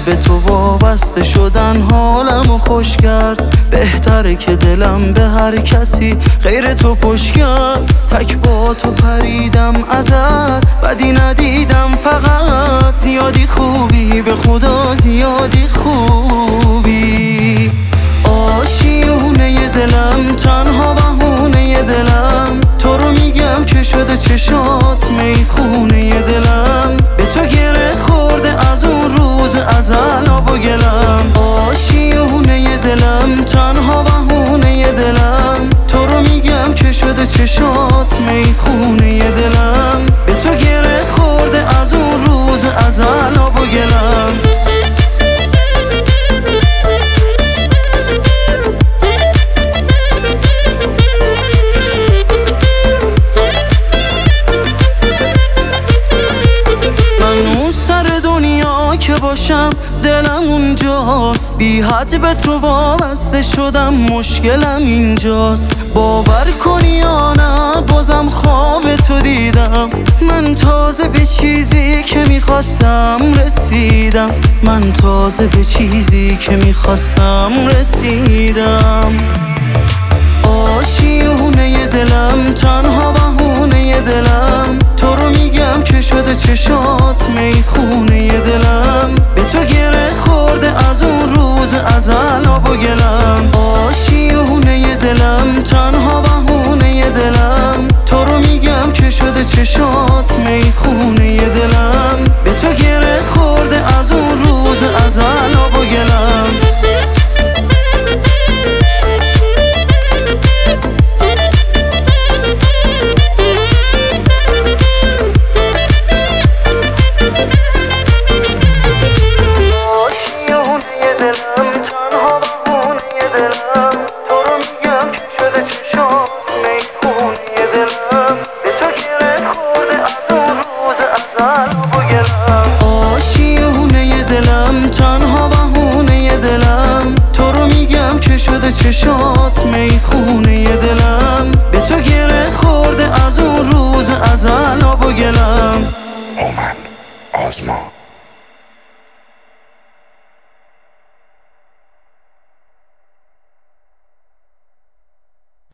به تو وابسته شدن حالمو خوش کرد. بهتره که دلم به هر کسی غیر تو پشت کرد. تک با تو پریدم ازت، بدی ندیدم فقط. زیادی خوبی به خدا، زیادی خوبی. آشیونه دلم، تنها بهونه دلم، تو رو میگم که شده چشات میخونه دلم. به تو گره خورده از اون روز ازل آب و گلم. آشیونه دلم، تنها بهونه دلم، تو رو میگم که شده چشات میخونه دلم. به تو گره خورده از اون روز ازل آب و گلم. که باشم دلم اونجاست، بی حد به تو وابسته شدم، مشکلم اینجاست. باور کنی یا نه بازم خواب تو دیدم. من تازه به چیزی که میخواستم رسیدم. من تازه به چیزی که میخواستم رسیدم. آشیونه دلم، تنها بهونه دلم، تو رو میگم که شده چشات میخونه دلم. به تو گره خورده از اون روز ازل آب و گلم. آشیونه دلم، تنها بهونه دلم، تو رو میگم که شده چشات میخونه دلم. به تو گره خورده از اون روز ازل آب و گلم. آشیونه دلم، تنها بهونه دلم، تو رو میگم که شده چشات میخونه دلم. به تو گره خورده از اون روز ازل آب و گلم. هومن آزما.